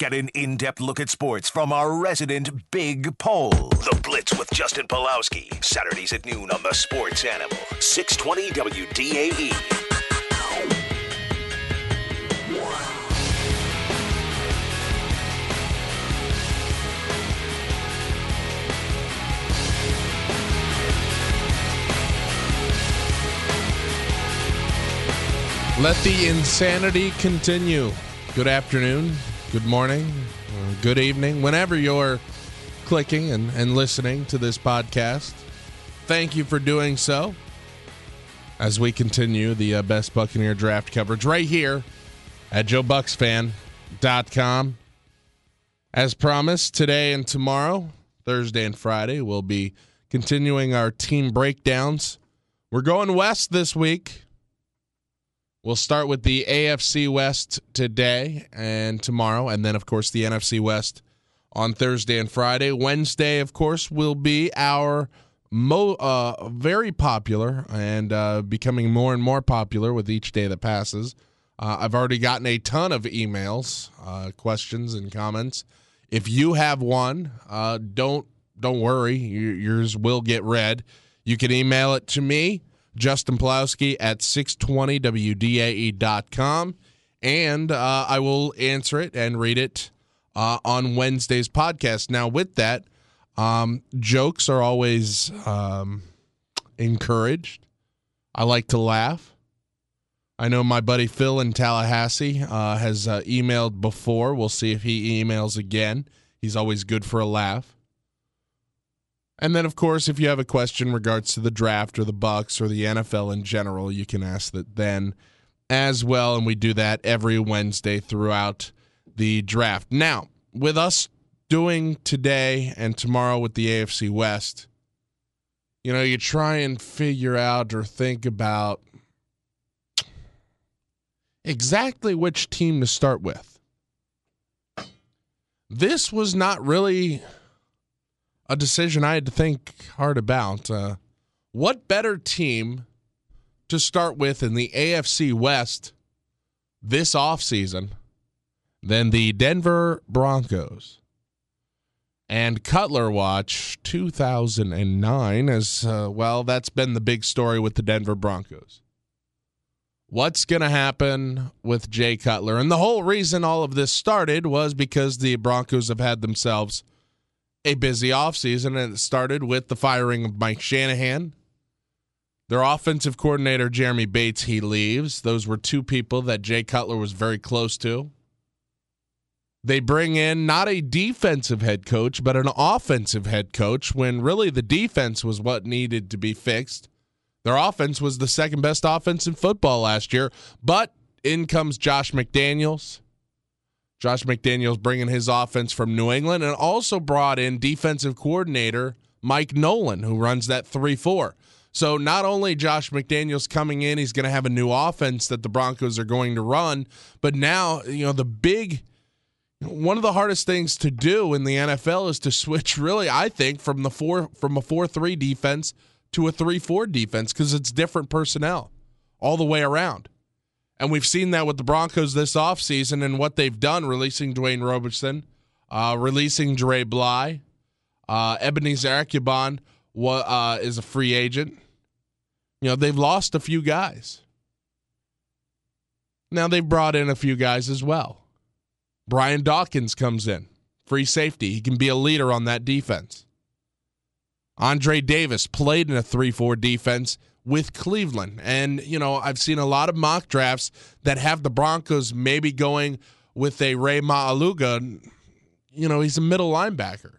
Get an in-depth look at sports from our resident Big Pole. The Blitz with Justin Pulowski. Saturdays at noon on the Sports Animal. 620 WDAE. Let the insanity continue. Good afternoon, good morning, good evening, whenever you're clicking and listening to this podcast. Thank you for doing so as we continue the best Buccaneer draft coverage right here at JoeBucksFan.com. As promised, today and tomorrow, Thursday and Friday, we'll be continuing our team breakdowns. We're going west this week. We'll start with the AFC West today and tomorrow, and then, of course, the NFC West on Thursday and Friday. Wednesday, of course, will be our very popular and becoming more and more popular with each day that passes. I've already gotten a ton of emails, questions, and comments. If you have one, don't worry. Yours will get read. You can email it to me, Justin Pulowski at 620wdae.com, and I will answer it and read it on Wednesday's podcast. Now, with that, jokes are always encouraged. I like to laugh. I know my buddy Phil in Tallahassee has emailed before. We'll see if he emails again. He's always good for a laugh. And then, of course, if you have a question in regards to the draft or the Bucs or the NFL in general, you can ask that then as well, and we do that every Wednesday throughout the draft. Now, with us doing today and tomorrow with the AFC West, you try and figure out or think about exactly which team to start with. This was not really a decision I had to think hard about. What better team to start with in the AFC West this offseason than the Denver Broncos? And Cutler Watch 2009 as that's been the big story with the Denver Broncos. What's going to happen with Jay Cutler? And the whole reason all of this started was because the Broncos have had themselves a busy offseason, and it started with the firing of Mike Shanahan. Their offensive coordinator, Jeremy Bates, he leaves. Those were two people that Jay Cutler was very close to. They bring in not a defensive head coach, but an offensive head coach when really the defense was what needed to be fixed. Their offense was the second best offense in football last year, but in comes Josh McDaniels. Josh McDaniels bringing his offense from New England, and also brought in defensive coordinator Mike Nolan, who runs that 3-4. So not only Josh McDaniels coming in, he's going to have a new offense that the Broncos are going to run, but now, one of the hardest things to do in the NFL is to switch, really, I think, from a 4-3 defense to a 3-4 defense, because it's different personnel all the way around. And we've seen that with the Broncos this offseason and what they've done, releasing Dwayne Robertson, releasing Dre Bly. Ebenezer Ekubon is a free agent. They've lost a few guys. Now they've brought in a few guys as well. Brian Dawkins comes in, free safety. He can be a leader on that defense. Andre Davis played in a 3-4 defense with Cleveland. And, I've seen a lot of mock drafts that have the Broncos maybe going with a Ray Maualuga. He's a middle linebacker.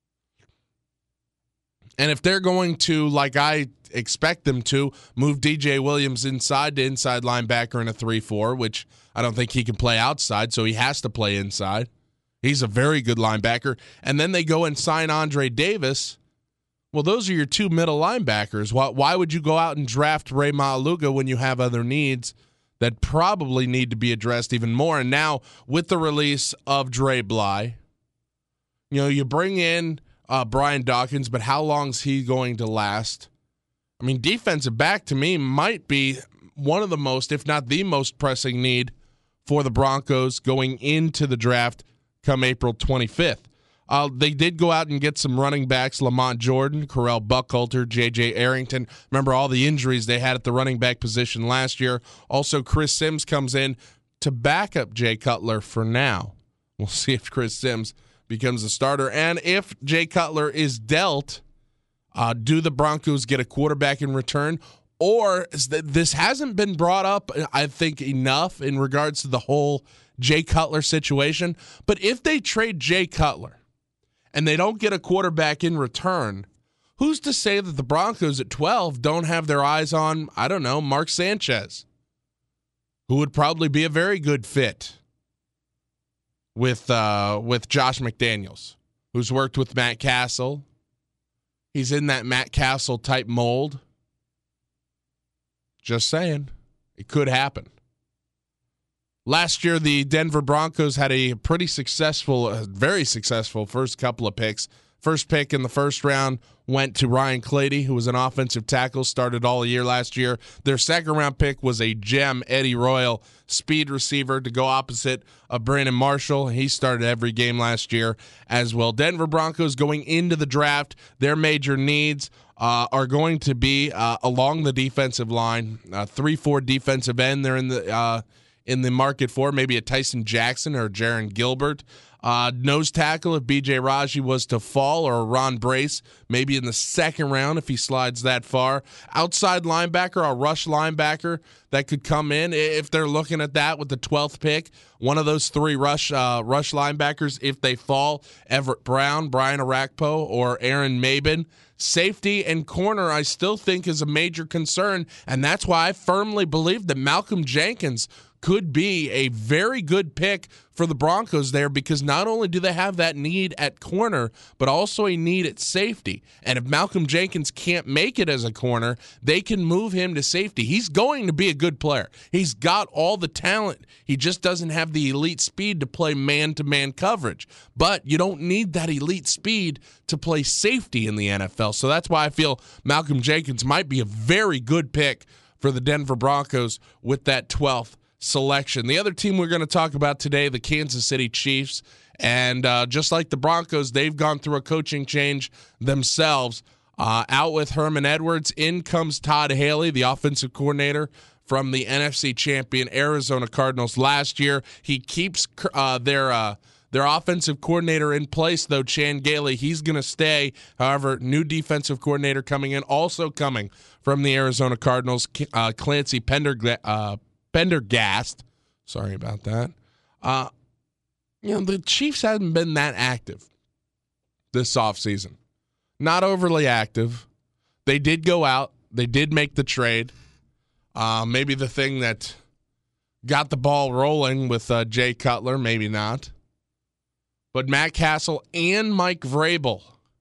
And if they're going to, like I expect them to, move DJ Williams inside to inside linebacker in a 3-4, which I don't think he can play outside, so he has to play inside. He's a very good linebacker. And then they go and sign Andre Davis. Well, those are your two middle linebackers. Why would you go out and draft Ray Maualuga when you have other needs that probably need to be addressed even more? And now with the release of Dre Bly, you bring in Brian Dawkins, but how long is he going to last? I mean, defensive back to me might be one of the most, if not the most pressing need for the Broncos going into the draft come April 25th. They did go out and get some running backs, Lamont Jordan, Correll Buckhalter, J.J. Arrington. Remember all the injuries they had at the running back position last year. Also, Chris Sims comes in to back up Jay Cutler for now. We'll see if Chris Sims becomes a starter. And if Jay Cutler is dealt, do the Broncos get a quarterback in return? Or this hasn't been brought up, I think, enough in regards to the whole Jay Cutler situation. But if they trade Jay Cutler and they don't get a quarterback in return, who's to say that the Broncos at 12 don't have their eyes on, I don't know, Mark Sanchez, who would probably be a very good fit with Josh McDaniels, who's worked with Matt Castle. He's in that Matt Castle type mold. Just saying, it could happen. Last year, the Denver Broncos had a pretty successful, very successful first couple of picks. First pick in the first round went to Ryan Clady, who was an offensive tackle, started all year last year. Their second-round pick was a gem, Eddie Royal, speed receiver to go opposite of Brandon Marshall. He started every game last year as well. Denver Broncos going into the draft, their major needs are going to be along the defensive line, 3-4 defensive end. They're in the market for maybe a Tyson Jackson or Jaron Gilbert. Nose tackle if B.J. Raji was to fall, or a Ron Brace, maybe in the second round if he slides that far. Outside linebacker, a rush linebacker that could come in if they're looking at that with the 12th pick. One of those three rush linebackers, if they fall, Everett Brown, Brian Arakpo, or Aaron Mabin. Safety and corner, I still think, is a major concern, and that's why I firmly believe that Malcolm Jenkins could be a very good pick for the Broncos there, because not only do they have that need at corner, but also a need at safety. And if Malcolm Jenkins can't make it as a corner, they can move him to safety. He's going to be a good player. He's got all the talent. He just doesn't have the elite speed to play man-to-man coverage. But you don't need that elite speed to play safety in the NFL. So that's why I feel Malcolm Jenkins might be a very good pick for the Denver Broncos with that 12th selection. The other team we're going to talk about today, the Kansas City Chiefs, and just like the Broncos, they've gone through a coaching change themselves. Out with Herman Edwards, in comes Todd Haley, the offensive coordinator from the NFC champion Arizona Cardinals last year. He keeps their offensive coordinator in place, though, Chan Gailey. He's going to stay. However, new defensive coordinator coming in, also coming from the Arizona Cardinals, Clancy Pendergast. Sorry about that. The Chiefs haven't been that active this offseason. Not overly active. They did go out. They did make the trade. Maybe the thing that got the ball rolling with Jay Cutler, maybe not. But Matt Castle and Mike Vrabel,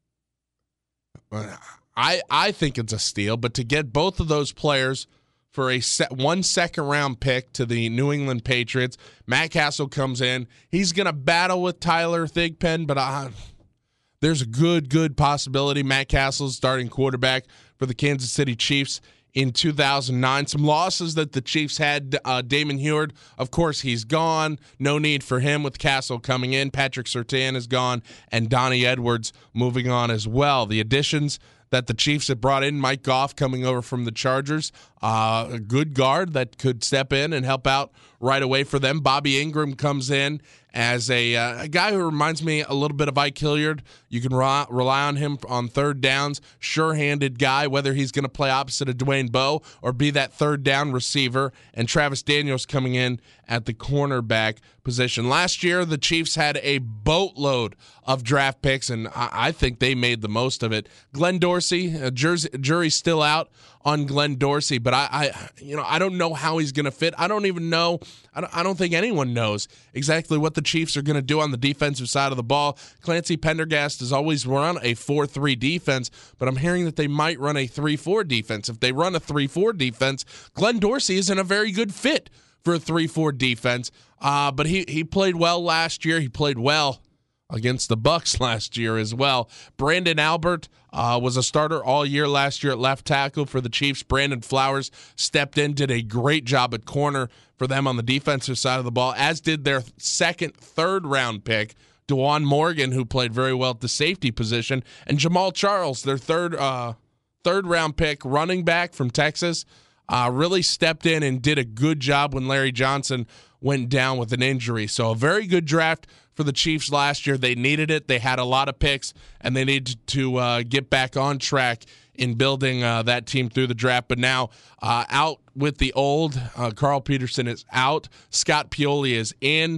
I think it's a steal. But to get both of those players for one second-round pick to the New England Patriots, Matt Castle comes in. He's going to battle with Tyler Thigpen, but there's a good possibility Matt Castle's starting quarterback for the Kansas City Chiefs in 2009. Some losses that the Chiefs had, Damon Huard, of course, he's gone. No need for him with Castle coming in. Patrick Surtain is gone, and Donnie Edwards moving on as well. The additions that the Chiefs have brought in, Mike Goff coming over from the Chargers, a good guard that could step in and help out right away for them. Bobby Ingram comes in as a guy who reminds me a little bit of Ike Hilliard. You can rely on him on third downs, sure-handed guy, whether he's going to play opposite of Dwayne Bowe or be that third down receiver. And Travis Daniels coming in at the cornerback position. Last year, the Chiefs had a boatload of draft picks, and I think they made the most of it. Glenn Dorsey, jury's still out on Glenn Dorsey, but I don't know how he's going to fit. I don't even know. I don't think anyone knows exactly what the Chiefs are going to do on the defensive side of the ball. Clancy Pendergast has always run a 4-3 defense, but I'm hearing that they might run a 3-4 defense. If they run a 3-4 defense, Glenn Dorsey isn't a very good fit for a 3-4 defense. But he played well last year. He played well against the Bucs last year as well. Brandon Albert was a starter all year last year at left tackle for the Chiefs. Brandon Flowers stepped in, did a great job at corner for them on the defensive side of the ball, as did their third round pick, DeJuan Morgan, who played very well at the safety position, and Jamal Charles, their third-round pick, running back from Texas, really stepped in and did a good job when Larry Johnson went down with an injury. So a very good draft for the Chiefs last year. They needed it. They had a lot of picks, and they needed to get back on track in building that team through the draft. But now out with the old, Carl Peterson is out. Scott Pioli is in.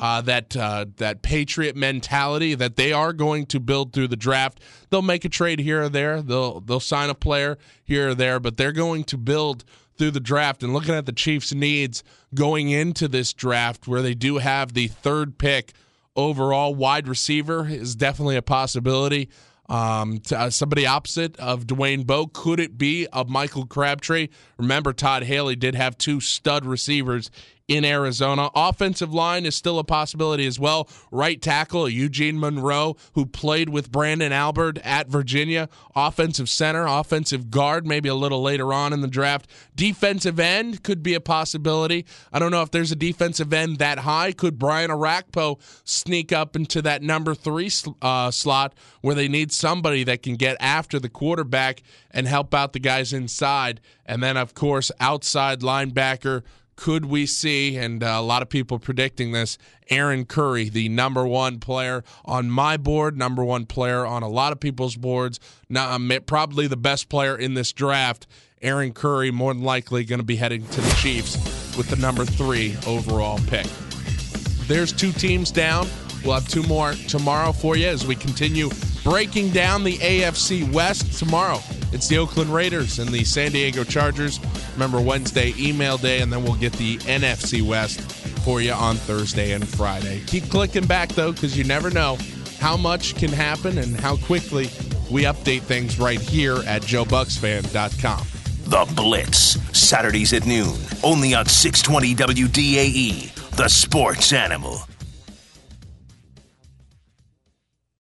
That Patriot mentality that they are going to build through the draft. They'll make a trade here or there. They'll sign a player here or there, but they're going to build through the draft. And looking at the Chiefs' needs going into this draft, where they do have the third pick overall, wide receiver is definitely a possibility. Somebody opposite of Dwayne Bowe. Could it be a Michael Crabtree? Remember, Todd Haley did have two stud receivers in Arizona. Offensive line is still a possibility as well. Right tackle, Eugene Monroe, who played with Brandon Albert at Virginia. Offensive center, offensive guard, maybe a little later on in the draft. Defensive end could be a possibility. I don't know if there's a defensive end that high. Could Brian Orakpo sneak up into that number 3 slot where they need somebody that can get after the quarterback and help out the guys inside? And then, of course, outside linebacker, could we see, and a lot of people predicting this, Aaron Curry, the number 1 player on my board, number 1 player on a lot of people's boards, probably the best player in this draft. Aaron Curry more than likely going to be heading to the Chiefs with the number 3 overall pick. There's 2 teams down. We'll have 2 more tomorrow for you as we continue breaking down the AFC West tomorrow. It's the Oakland Raiders and the San Diego Chargers. Remember, Wednesday, email day, and then we'll get the NFC West for you on Thursday and Friday. Keep clicking back, though, because you never know how much can happen and how quickly we update things right here at JoeBucksFan.com. The Blitz, Saturdays at noon, only on 620 WDAE, the sports animal.